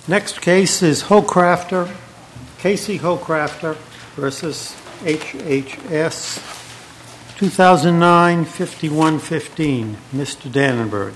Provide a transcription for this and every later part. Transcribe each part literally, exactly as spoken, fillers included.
Next case is Hocrafter, Casey Hocrafter versus H H S, two thousand nine, fifty-one fifteen. Mister Dannenberg.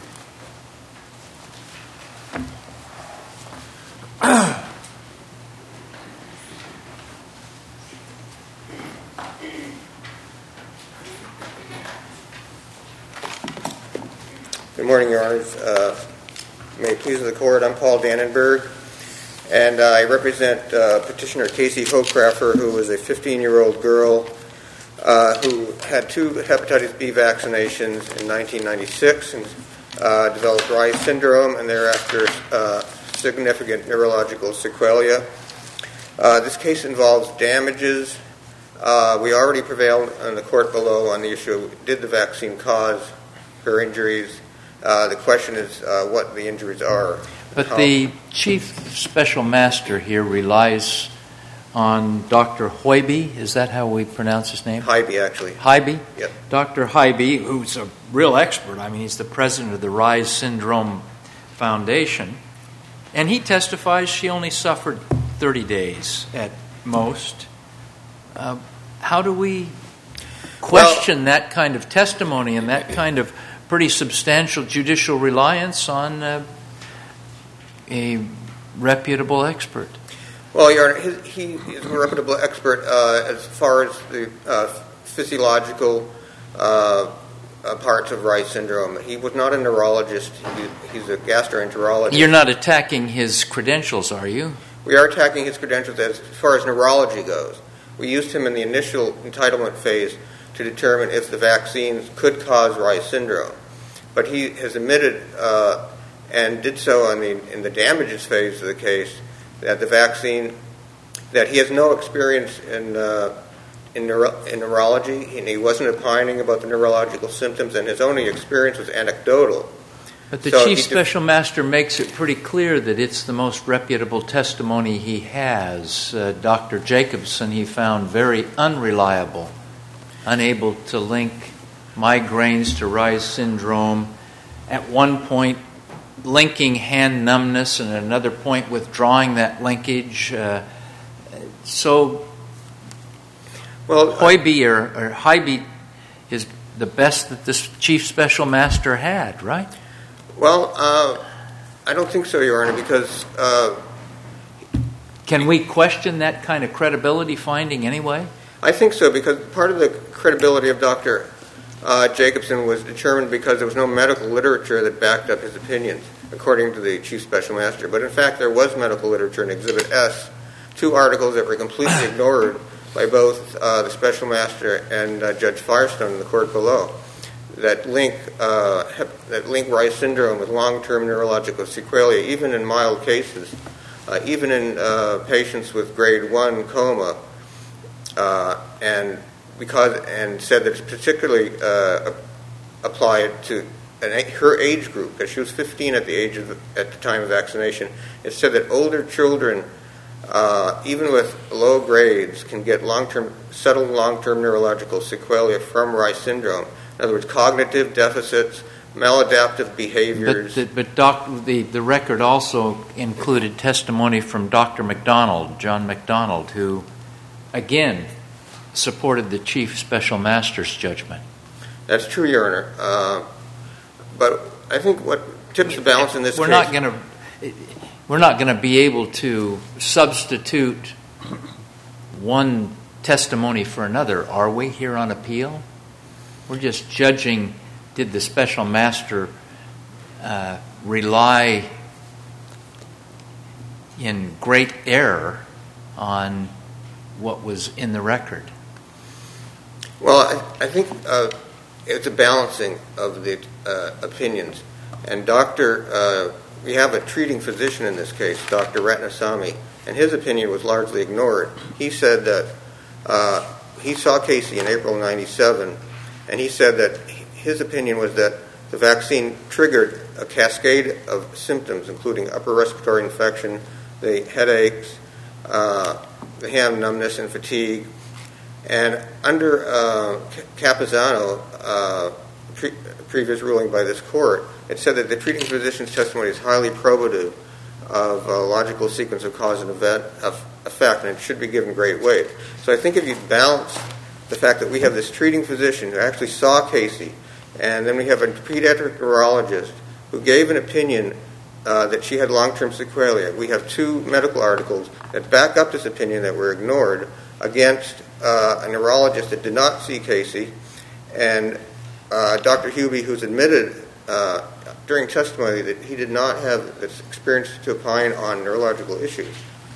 Good morning, Your Honors. Uh, may it please the Court, I'm Paul Dannenberg, and uh, I represent uh, petitioner Casey Hocrafter, who was a fifteen-year-old girl uh, who had two hepatitis B vaccinations in nineteen ninety-six and uh, developed Reye's syndrome and thereafter uh, significant neurological sequelae. Uh, this case involves damages. Uh, we already prevailed in the court below on the issue of did the vaccine cause her injuries. Uh, the question is uh, what the injuries are. But how. The chief special master here relies on Doctor Hoiby. Is that how we pronounce his name? Hybe, actually. Hybe? Yep. Doctor Hybe, who's a real expert. I mean, he's the president of the Reye's Syndrome Foundation. And he testifies she only suffered thirty days at most. Uh, how do we question well, that kind of testimony and that kind of pretty substantial judicial reliance on uh, a reputable expert? Well, Your Honor, his, he is a reputable expert uh, as far as the uh, physiological uh, uh, parts of Reye's syndrome. He was not a neurologist. He, he's a gastroenterologist. You're not attacking his credentials, are you? We are attacking his credentials as far as neurology goes. We used him in the initial entitlement phase to determine if the vaccines could cause Reye's syndrome. But he has admitted, uh, and did so in the, in the damages phase of the case, that the vaccine, that he has no experience in uh, in, neuro, in neurology, and he wasn't opining about the neurological symptoms, and his only experience was anecdotal. But the so chief def- special master makes it pretty clear that it's the most reputable testimony he has. Uh, Doctor Jacobson he found very unreliable, unable to link migraines to Reye's syndrome, at one point linking hand numbness and at another point withdrawing that linkage. Uh, so well, Hoiby or, or Hybe is the best that this chief special master had, right? Well, uh, I don't think so, Your Honor, because... Uh, Can we question that kind of credibility finding anyway? I think so, because part of the credibility of Doctor Uh, Jacobson was determined because there was no medical literature that backed up his opinions, according to the chief special master. But in fact, there was medical literature in Exhibit S, two articles that were completely ignored by both uh, the special master and uh, Judge Firestone in the court below, that link uh, hep- that link Reye's syndrome with long-term neurological sequelae, even in mild cases, uh, even in uh, patients with grade one coma, uh, and because and said that it's particularly uh, applied to an, her age group, because she was fifteen at the age of the, at the time of vaccination. It said that older children, uh, even with low grades, can get long-term, subtle long-term neurological sequelae from Reye's syndrome. In other words, cognitive deficits, maladaptive behaviors. But, the, but doc, the, the record also included testimony from Doctor McDonald, John McDonald, who, again, supported the chief special master's judgment. That's true, Your Honor. Uh, but I think what tips the balance in this we're case... Not gonna, we're not going to be able to substitute one testimony for another, are we, here on appeal? We're just judging, did the special master uh, rely in great error on what was in the record? Well, I, I think uh, it's a balancing of the uh, opinions. And Doctor, uh, we have a treating physician in this case, Doctor Ratnasamy, and his opinion was largely ignored. He said that uh, he saw Casey in April ninety-seven, and he said that his opinion was that the vaccine triggered a cascade of symptoms, including upper respiratory infection, the headaches, uh, the hand numbness and fatigue. And under uh, Capizano, uh, pre- previous ruling by this court, it said that the treating physician's testimony is highly probative of a logical sequence of cause and event, of effect, and it should be given great weight. So I think if you balance the fact that we have this treating physician who actually saw Casey, and then we have a pediatric neurologist who gave an opinion uh, that she had long-term sequelae. We have two medical articles that back up this opinion that were ignored against uh, a neurologist that did not see Casey, and uh, Doctor Hubie, who's admitted uh, during testimony that he did not have this experience to opine on neurological issues.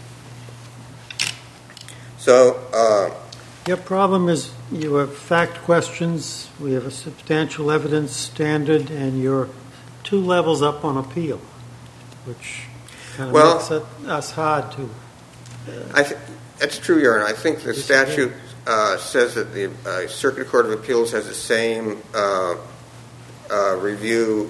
So, uh, your problem is you have fact questions, we have a substantial evidence standard, and you're two levels up on appeal, which kind of well, makes it, us hard to... Uh, I th- that's true, Your Honor. I think the statute uh, says that the uh, Circuit Court of Appeals has the same uh, uh, review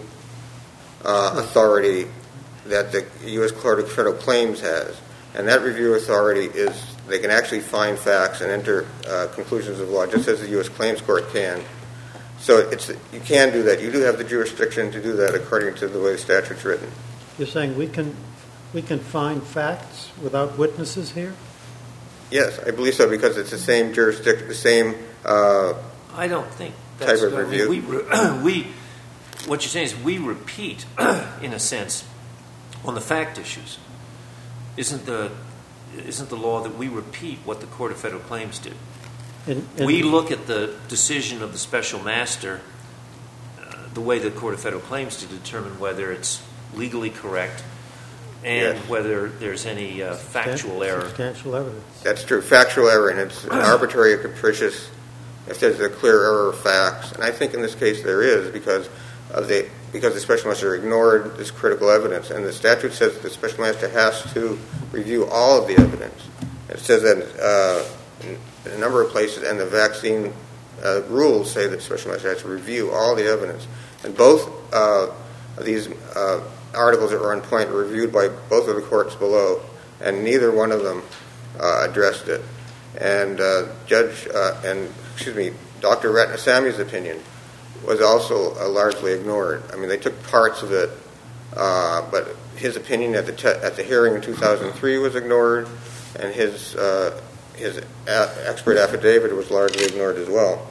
uh, authority that the U S Court of Federal Claims has. And that review authority is, they can actually find facts and enter uh, conclusions of law, just as the U S Claims Court can. So it's you can do that. You do have the jurisdiction to do that according to the way the statute's written. You're saying we can we can find facts without witnesses here? Yes, I believe so, because it's the same jurisdiction, the same uh, I don't think that's type of I mean, review. we, we, what you're saying is we repeat, in a sense, on the fact issues. Isn't the isn't the law that we repeat what the Court of Federal Claims did? And, and we look at the decision of the special master uh, the way the Court of Federal Claims to determine whether it's legally correct and yes. whether there's any uh, factual substan- error. Substantial evidence. That's true, factual error, and it's arbitrary or capricious if there's a clear error of facts. And I think in this case there is, because of the because the special master ignored this critical evidence, and the statute says that the special master has to review all of the evidence. It says that uh, in, in a number of places, and the vaccine uh, rules say that the special master has to review all the evidence. And both uh, of these uh, articles that were on point were reviewed by both of the courts below, and neither one of them uh, addressed it. And uh, Judge uh, and excuse me, Doctor Ratnaswamy's opinion was also uh, largely ignored. I mean, they took parts of it, uh, but his opinion at the te- at the hearing in two thousand three was ignored, and his uh, his a- expert affidavit was largely ignored as well.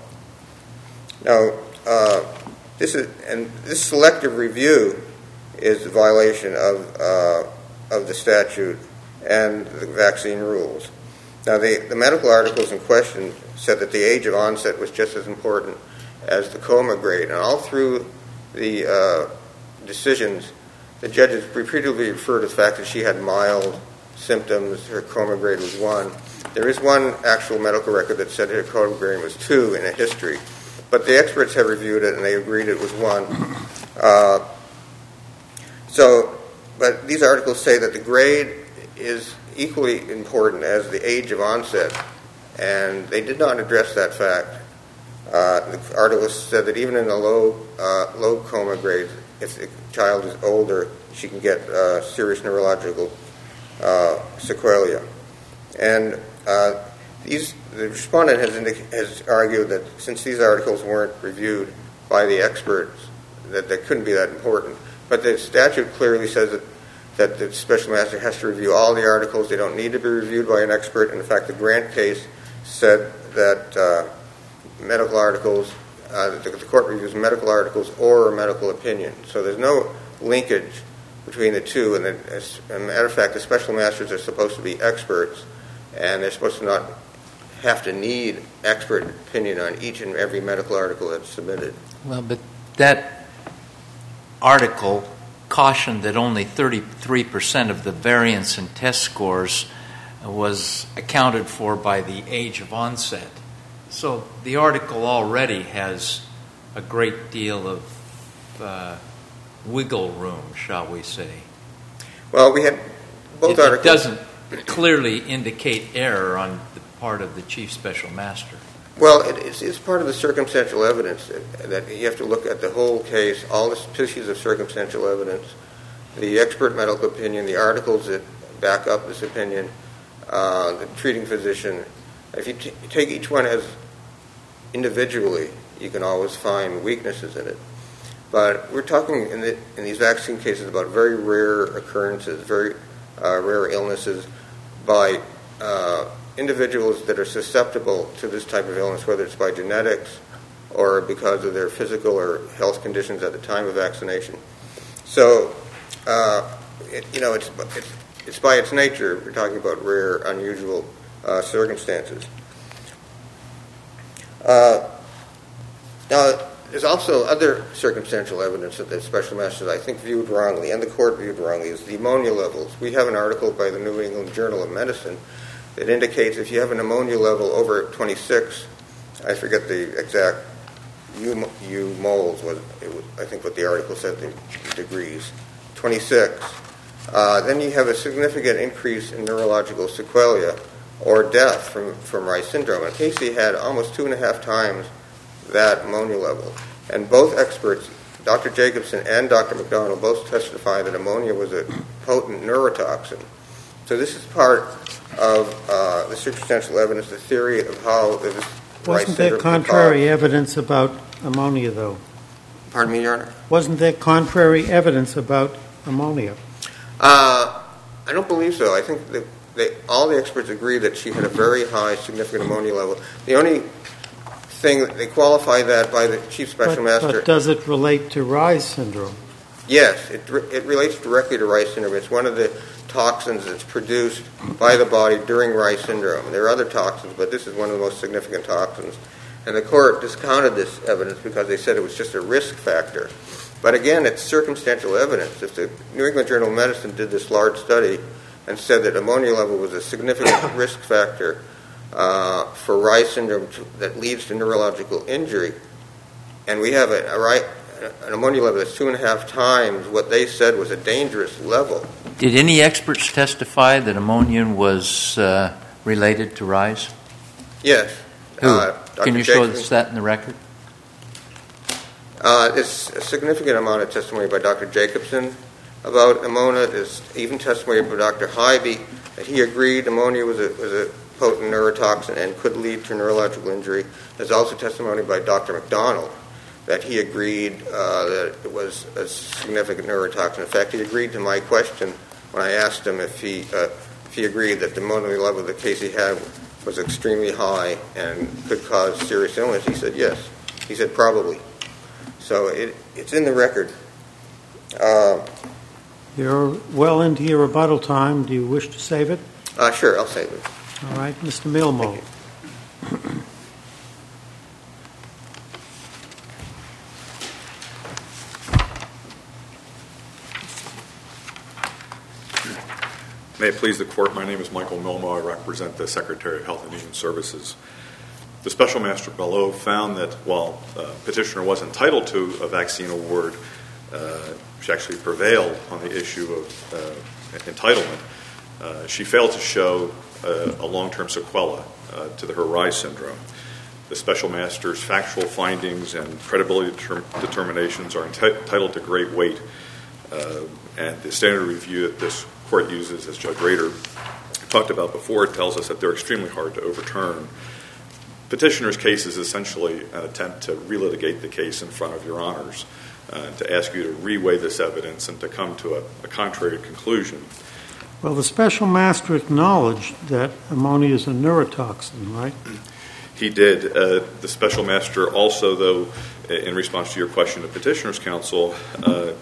Now, uh, this is and this selective review is a violation of uh, of the statute and the vaccine rules. Now, the, the medical articles in question said that the age of onset was just as important as the coma grade. And all through the uh, decisions, the judges repeatedly referred to the fact that she had mild symptoms, her coma grade was one. There is one actual medical record that said her coma grade was two in a history. But the experts have reviewed it, and they agreed it was one. Uh, so, but these articles say that the grade is equally important as the age of onset, and they did not address that fact. Uh, the article said that even in the low uh, low coma grades, if the child is older, she can get uh, serious neurological uh, sequelae. And uh, these, the respondent has, indica- has argued that since these articles weren't reviewed by the experts, that they couldn't be that important. But the statute clearly says that that the special master has to review all the articles. They don't need to be reviewed by an expert. And in fact, the Grant case said that uh, medical articles, uh, the, the court reviews medical articles or a medical opinion. So there's no linkage between the two. And the, as a matter of fact, the special masters are supposed to be experts, and they're supposed to not have to need expert opinion on each and every medical article that's submitted. Well, but that article cautioned that only thirty-three percent of the variance in test scores was accounted for by the age of onset. So the article already has a great deal of uh, wiggle room, shall we say. Well, we had both it, articles. It doesn't clearly indicate error on the part of the chief special master. Well, it, it's, it's part of the circumstantial evidence that, that you have to look at the whole case, all the pieces of circumstantial evidence, the expert medical opinion, the articles that back up this opinion, uh, the treating physician. If you t- take each one as individually, you can always find weaknesses in it. But we're talking in, the, in these vaccine cases about very rare occurrences, very uh, rare illnesses by uh, individuals that are susceptible to this type of illness, whether it's by genetics or because of their physical or health conditions at the time of vaccination. So, uh, it, you know, it's, it's, it's by its nature, we're talking about rare, unusual uh, circumstances. Uh, now, there's also other circumstantial evidence that the special masters, I think, viewed wrongly, and the court viewed wrongly, is the ammonia levels. We have an article by the New England Journal of Medicine that indicates if you have an ammonia level over twenty-six, I forget the exact U, U moles, was, it was, I think what the article said, the degrees, twenty-six, uh, then you have a significant increase in neurological sequelae or death from, from Reye's syndrome. And Casey had almost two and a half times that ammonia level. And both experts, Doctor Jacobson and Doctor McDonald, both testified that ammonia was a potent neurotoxin. So this is part of uh, the circumstantial evidence, the theory of how this Wasn't there contrary evidence about ammonia, though? Pardon me, Your Honor? Wasn't there contrary evidence about ammonia? Uh, I don't believe so. I think that they, all the experts agree that she had a very high, significant ammonia level. The only thing that they qualify that by the chief special but, master. But does it relate to Reye's syndrome? Yes, it it relates directly to Reye's syndrome. It's one of the toxins that's produced by the body during Reye's syndrome. There are other toxins, but this is one of the most significant toxins. And the court discounted this evidence because they said it was just a risk factor. But again, it's circumstantial evidence. If the New England Journal of Medicine did this large study and said that ammonia level was a significant risk factor uh, for Reye's syndrome to, that leads to neurological injury, and we have a, a right, an ammonia level that's two and a half times what they said was a dangerous level. Did any experts testify that ammonia was uh, related to Reye's? Yes. Who? Uh, Can you show us that in the record? Uh, there's a significant amount of testimony by Doctor Jacobson about ammonia. There's even testimony by Doctor Hybe that he agreed ammonia was a, was a potent neurotoxin and could lead to neurological injury. There's also testimony by Doctor McDonald that he agreed uh, that it was a significant neurotoxin. In fact, he agreed to my question when I asked him if he uh, if he agreed that the ammonia level that Casey had was extremely high and could cause serious illness. He said yes. He said probably. So it, it's in the record. Uh, You're well into your rebuttal time. Do you wish to save it? Uh, sure, I'll save it. All right, Mister Milmo. May it please the Court, my name is Michael Milmo. I represent the Secretary of Health and Human Services. The Special Master below found that while uh, petitioner was entitled to a vaccine award, uh, she actually prevailed on the issue of uh, entitlement. Uh, she failed to show uh, a long-term sequela uh, to the her Reye's syndrome. The Special Master's factual findings and credibility determ- determinations are enti- entitled to great weight, uh, and the standard review that this Court uses, as Judge Rader talked about before, tells us that they're extremely hard to overturn. Petitioner's case is essentially an attempt to relitigate the case in front of your honors, uh, to ask you to reweigh this evidence and to come to a, a contrary conclusion. Well, the Special Master acknowledged that ammonia is a neurotoxin, right? He did. Uh, the Special Master also, though, in response to your question to Petitioner's Counsel, uh,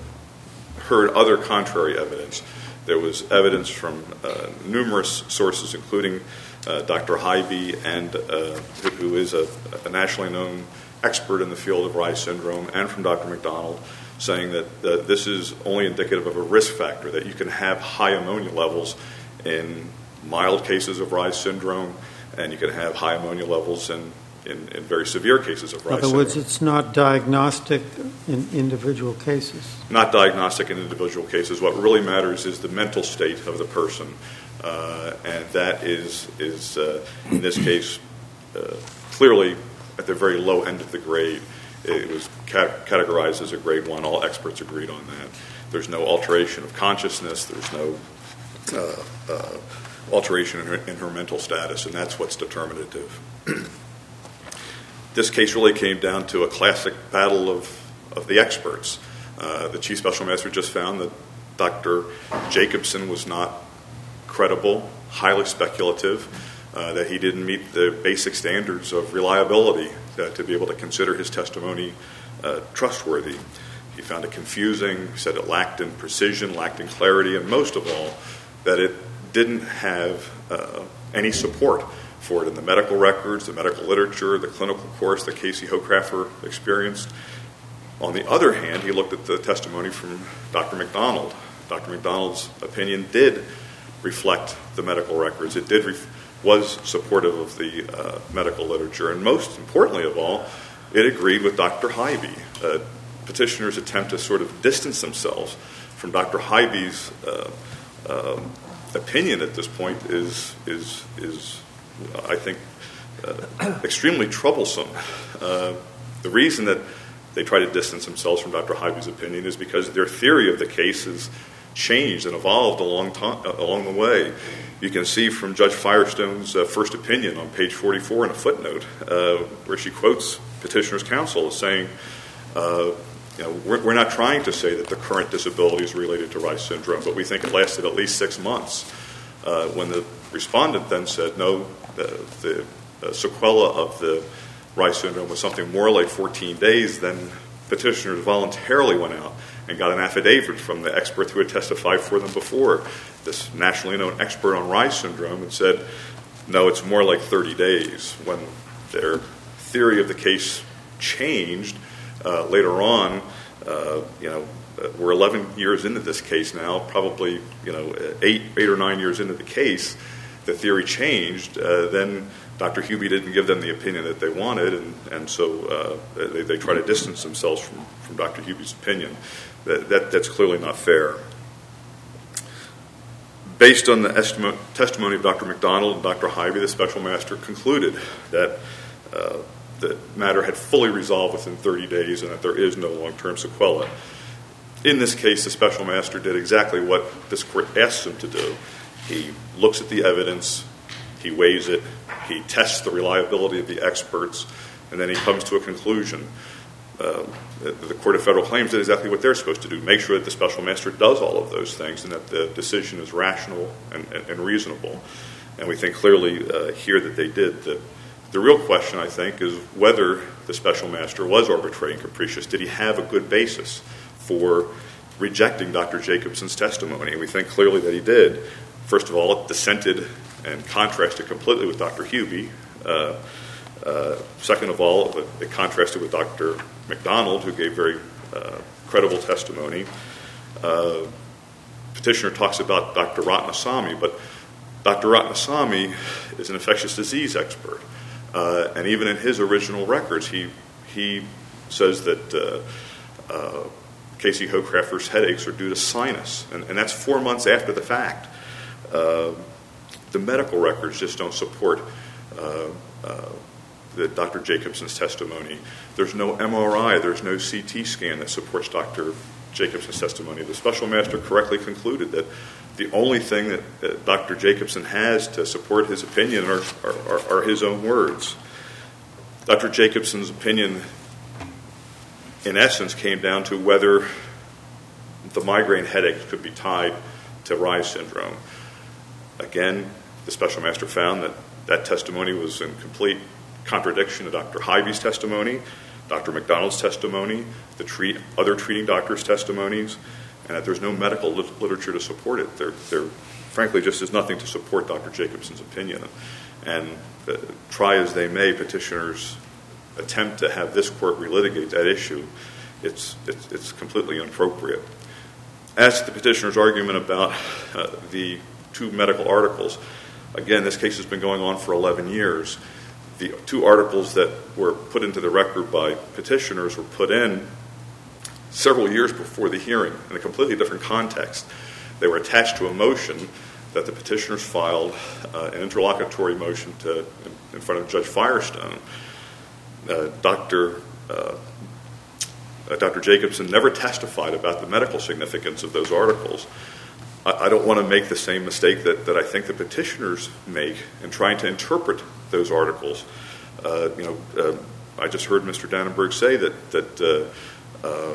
heard other contrary evidence. There was evidence from uh, numerous sources, including uh, Doctor Hybe, and uh, who, who is a, a nationally known expert in the field of Reye's syndrome, and from Doctor McDonald, saying that uh, this is only indicative of a risk factor, that you can have high ammonia levels in mild cases of Reye's syndrome, and you can have high ammonia levels in, in, in very severe cases of Reye's syndrome. In other words, it's not diagnostic in individual cases. Not diagnostic in individual cases. What really matters is the mental state of the person, uh, and that is, is uh, in this case, uh, clearly at the very low end of the grade. It was cat- categorized as a grade one. All experts agreed on that. There's no alteration of consciousness. There's no uh, uh, alteration in her, in her mental status, and that's what's determinative. This case really came down to a classic battle of, of the experts. Uh, the Chief Special Master just found that Doctor Jacobson was not credible, highly speculative, uh, that he didn't meet the basic standards of reliability uh, to be able to consider his testimony uh, trustworthy. He found it confusing, said it lacked in precision, lacked in clarity, and most of all, that it didn't have uh, any support for it in the medical records, the medical literature, the clinical course that Casey Hochrafer experienced. On the other hand, he looked at the testimony from Doctor McDonald. Doctor McDonald's opinion did reflect the medical records. It did ref- was supportive of the uh, medical literature, and most importantly of all, it agreed with Doctor Hybe. Uh, petitioners attempt to sort of distance themselves from Doctor Hybe's uh, um, opinion at this point is is is I think uh, extremely troublesome. Uh, the reason that they try to distance themselves from Doctor Hybe's opinion is because their theory of the case has changed and evolved along time, uh, along the way. You can see from Judge Firestone's uh, first opinion on page forty-four in a footnote uh, where she quotes petitioner's counsel as saying, uh, you know, we're, we're not trying to say that the current disability is related to Reye's syndrome, but we think it lasted at least six months. Uh, when the respondent then said, no, the, the uh, sequela of the Reye's syndrome was something more like fourteen days, then petitioners voluntarily went out and got an affidavit from the expert who had testified for them before, this nationally known expert on Reye's syndrome, and said, no, it's more like thirty days. When their theory of the case changed uh, later on, uh, you know, we're eleven years into this case now, probably, you know, eight, eight or nine years into the case, the theory changed. Uh, then Doctor Hybe didn't give them the opinion that they wanted, and, and so uh, they, they try to distance themselves from, from Doctor Hybe's opinion. That, that, that's clearly not fair. Based on the estimo- testimony of Doctor McDonald and Doctor Hybe, the special master concluded that uh, the matter had fully resolved within thirty days and that there is no long-term sequela. In this case, the special master did exactly what this court asked him to do. He looks at the evidence, he weighs it, he tests the reliability of the experts, and then he comes to a conclusion. Uh, the Court of Federal Claims did exactly what they're supposed to do, make sure that the special master does all of those things and that the decision is rational and, and, and reasonable. And we think clearly uh, here that they did. The, the real question, I think, is whether the special master was arbitrary and capricious. Did he have a good basis for rejecting Doctor Jacobson's testimony? And we think clearly that he did. First of all, it dissented and contrasted completely with Doctor Hybe. Uh, uh, second of all, it, it contrasted with Doctor McDonald, who gave very uh, credible testimony. Uh, petitioner talks about Doctor Ratnasamy, but Doctor Ratnasamy is an infectious disease expert. Uh, and even in his original records, he he says that uh, uh, Casey Hochrafer's headaches are due to sinus, and, and that's four months after the fact. Uh, the medical records just don't support uh, uh, the Doctor Jacobson's testimony. There's no M R I, there's no C T scan that supports Doctor Jacobson's testimony. The special master correctly concluded that the only thing that, that Doctor Jacobson has to support his opinion are, are, are, are his own words. Doctor Jacobson's opinion, in essence, came down to whether the migraine headaches could be tied to Reye's syndrome. Again, the special master found that that testimony was in complete contradiction to Doctor Hybe's testimony, Doctor McDonald's testimony, the treat, other treating doctors' testimonies, and that there's no medical lit- literature to support it. There, there, frankly, just is nothing to support Doctor Jacobson's opinion. And uh, try as they may, petitioners attempt to have this court relitigate that issue. It's, it's, it's completely inappropriate. As to the petitioner's argument about uh, the two medical articles, again, this case has been going on for eleven years. The two articles that were put into the record by petitioners were put in several years before the hearing in a completely different context. They were attached to a motion that the petitioners filed, uh, an interlocutory motion to, in, in front of Judge Firestone. Uh, Doctor Uh, uh, Doctor Jacobson never testified about the medical significance of those articles. I, I don't want to make the same mistake that, that I think the petitioners make in trying to interpret those articles. Uh, you know, uh, I just heard Mister Dannenberg say that that uh, uh,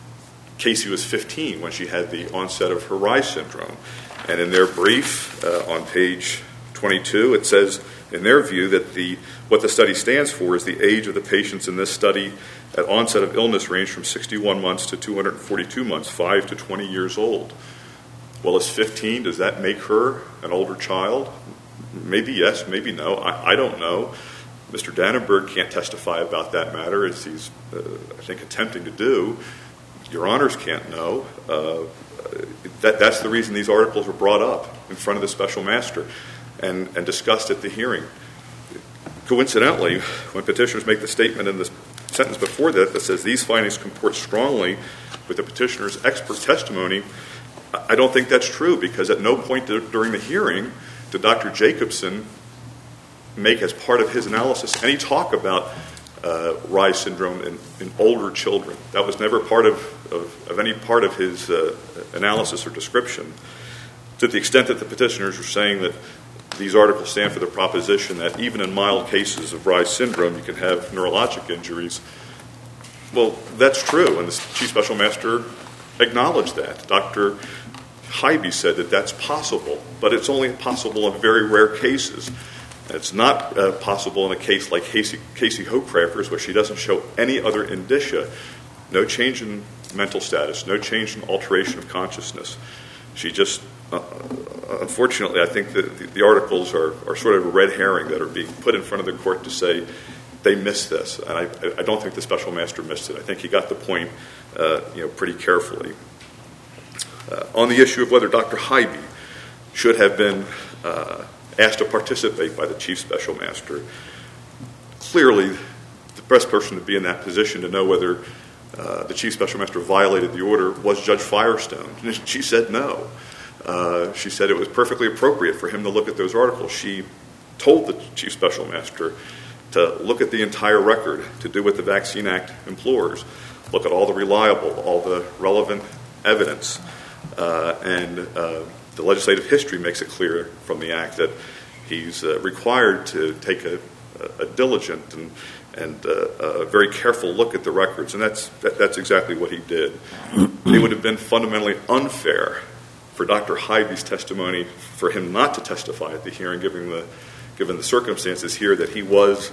Casey was fifteen when she had the onset of her Reye syndrome. And in their brief uh, on page twenty-two, it says, in their view, that the what the study stands for is the age of the patients in this study at onset of illness ranged from sixty-one months to two hundred forty-two months, five to twenty years old. Well, is fifteen, does that make her an older child? Maybe yes, maybe no. I, I don't know. Mister Dannenberg can't testify about that matter, as he's, uh, I think, attempting to do. Your Honors can't know. Uh, that, that's the reason these articles were brought up in front of the special master and, and discussed at the hearing. Coincidentally, when petitioners make the statement in the sentence before that that says these findings comport strongly with the petitioner's expert testimony, I don't think that's true, because at no point during the hearing did Doctor Jacobson make, as part of his analysis, any talk about uh, Reye syndrome in, in older children. That was never part of, of, of any part of his uh, analysis or description. To the extent that the petitioners are saying that these articles stand for the proposition that even in mild cases of Reye syndrome you can have neurologic injuries, well, that's true, and the Chief Special Master acknowledged that. Doctor Hybe said that that's possible, but it's only possible in very rare cases. It's not uh, possible in a case like Casey, Casey Hochkrafter's, where she doesn't show any other indicia, no change in mental status, no change in alteration of consciousness. She just, uh, unfortunately, I think that the, the articles are, are sort of a red herring that are being put in front of the court to say they missed this, and I, I don't think the special master missed it. I think he got the point, uh, you know, pretty carefully. Uh, on the issue of whether Doctor Hybe should have been uh, asked to participate by the Chief Special Master, clearly the best person to be in that position to know whether uh, the Chief Special Master violated the order was Judge Firestone. And she said no. Uh, she said it was perfectly appropriate for him to look at those articles. She told the Chief Special Master to look at the entire record, to do what the Vaccine Act implores, look at all the reliable, all the relevant evidence. Uh, and uh, the legislative history makes it clear from the Act that he's uh, required to take a, a diligent and, and uh, a very careful look at the records, and that's, that, that's exactly what he did. It would have been fundamentally unfair for Doctor Hybe's testimony, for him not to testify at the hearing, given the, given the circumstances here, that he was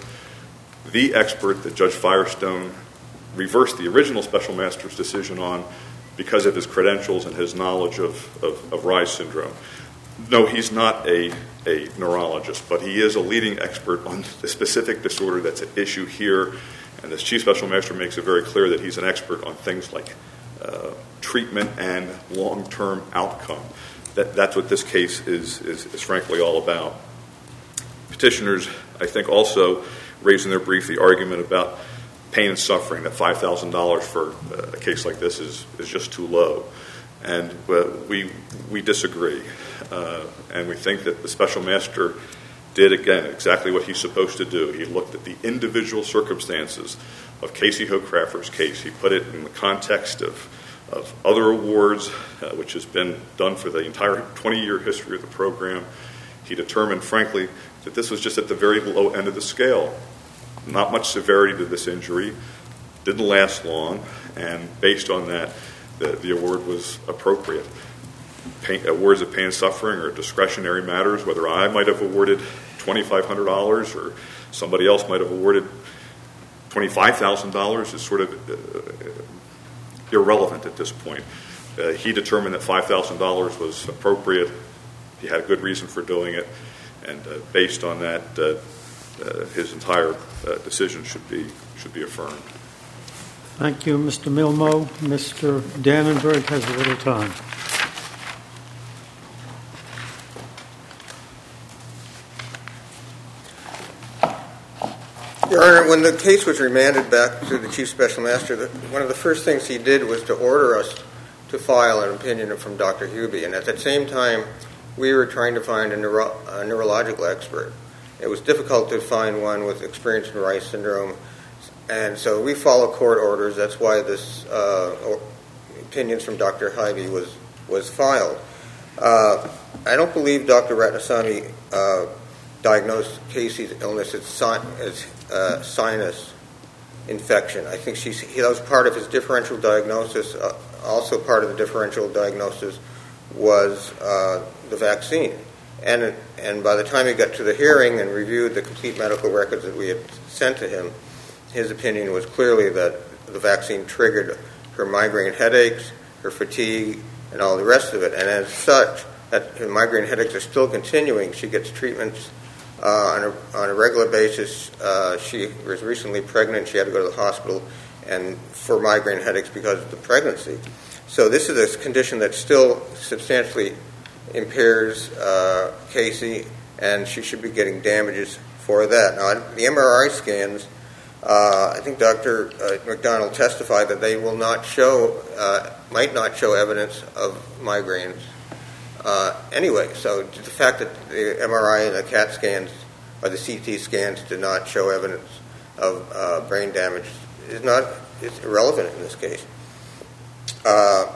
the expert that Judge Firestone reversed the original Special Master's decision on because of his credentials and his knowledge of, of, of Reye syndrome. No, he's not a, a neurologist, but he is a leading expert on the specific disorder that's at issue here, and the Chief Special Master makes it very clear that he's an expert on things like uh, treatment and long-term outcome. That, that's what this case is, is, is frankly all about. Petitioners, I think, also raised in their brief the argument about pain and suffering, that five thousand dollars for a case like this is, is just too low. And uh, we, we disagree. Uh, and we think that the Special Master did, again, exactly what he's supposed to do. He looked at the individual circumstances of Casey Hochkrafter's case. He put it in the context of, of other awards, uh, which has been done for the entire twenty-year history of the program. He determined, frankly, that this was just at the very low end of the scale. Not much severity to this injury, didn't last long, and based on that, the, the award was appropriate. Pain, awards of pain and suffering are discretionary matters. Whether I might have awarded twenty-five hundred dollars or somebody else might have awarded twenty-five thousand dollars is sort of uh, irrelevant at this point. Uh, he determined that five thousand dollars was appropriate. He had a good reason for doing it, and uh, based on that, uh, uh, his entire uh, decision should be should be affirmed. Thank you, Mister Milmo. Mister Dannenberg has a little time. Your Honor, when the case was remanded back to the Chief Special Master, the, one of the first things he did was to order us to file an opinion from Doctor Hybe. And at that same time, we were trying to find a, neuro, a neurological expert. It was difficult to find one with experience in Reye syndrome. And so we follow court orders. That's why this uh, opinions from Doctor Hybe was, was filed. Uh, I don't believe Doctor Ratnasamy uh, diagnosed Casey's illness as, as uh, sinus infection. I think she's, he, that was part of his differential diagnosis. Uh, also part of the differential diagnosis was uh, the vaccine. And, and by the time he got to the hearing and reviewed the complete medical records that we had sent to him, his opinion was clearly that the vaccine triggered her migraine headaches, her fatigue, and all the rest of it. And as such, that her migraine headaches are still continuing. She gets treatments uh, on, a, on a regular basis. Uh, she was recently pregnant. She had to go to the hospital and for migraine headaches because of the pregnancy. So this is a condition that still substantially impairs uh, Casey, and she should be getting damages for that. Now, the M R I scans, uh, I think Doctor Uh, McDonald testified that they will not show, uh, might not show evidence of migraines uh, anyway. So the fact that the M R I and the CAT scans or the C T scans did not show evidence of uh, brain damage is not is irrelevant in this case. Uh,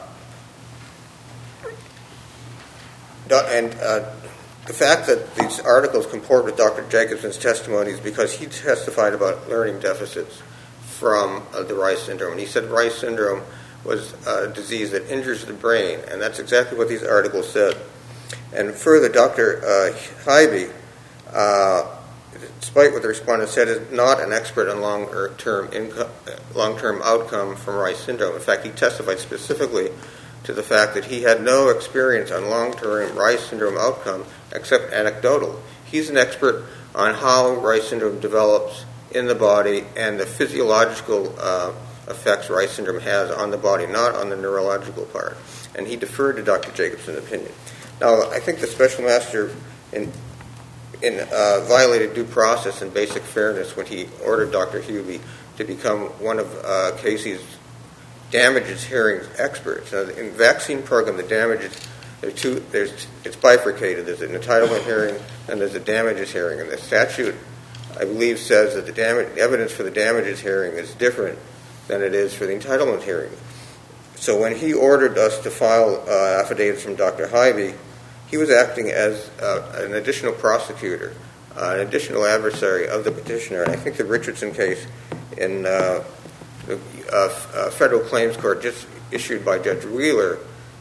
And uh, the fact that these articles comport with Doctor Jacobson's testimony is because he testified about learning deficits from uh, the Reye's syndrome. And he said Reye's syndrome was a disease that injures the brain, and that's exactly what these articles said. And further, Doctor Uh, Hybe, uh, despite what the respondent said, is not an expert on long-term income, long-term outcome from Reye's syndrome. In fact, he testified specifically to the fact that he had no experience on long-term Reye's syndrome outcome except anecdotal. He's an expert on how Reye's syndrome develops in the body and the physiological uh, effects Reye's syndrome has on the body, not on the neurological part. And he deferred to Doctor Jacobson's opinion. Now, I think the special master in, in uh, violated due process and basic fairness when he ordered Doctor Hubie to become one of uh, Casey's damages hearings experts. Now, in the vaccine program, the damages, there two, there's, it's bifurcated. There's an entitlement hearing and there's a damages hearing. And the statute, I believe, says that the damage, evidence for the damages hearing is different than it is for the entitlement hearing. So when he ordered us to file uh, affidavits from Doctor Hybe, he was acting as uh, an additional prosecutor, uh, an additional adversary of the petitioner. And I think the Richardson case in uh, the uh, uh, federal claims court just issued by Judge Wheeler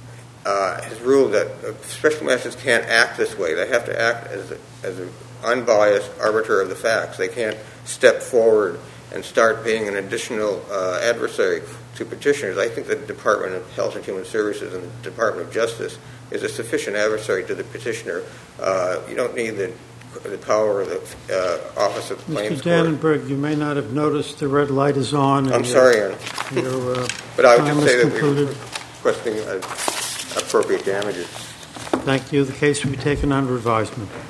uh, has ruled that uh, special masters can't act this way. They have to act as a, as an unbiased arbiter of the facts. They can't step forward and start being an additional uh, adversary to petitioners. I think the Department of Health and Human Services and the Department of Justice is a sufficient adversary to the petitioner. Uh, you don't need the the power of the uh, Office of the Claims Mister Dannenberg, you may not have noticed the red light is on. I'm sorry, Aaron. Your, uh, but I would just say that concluded. we're requesting uh, appropriate damages. Thank you. The case will be taken under advisement.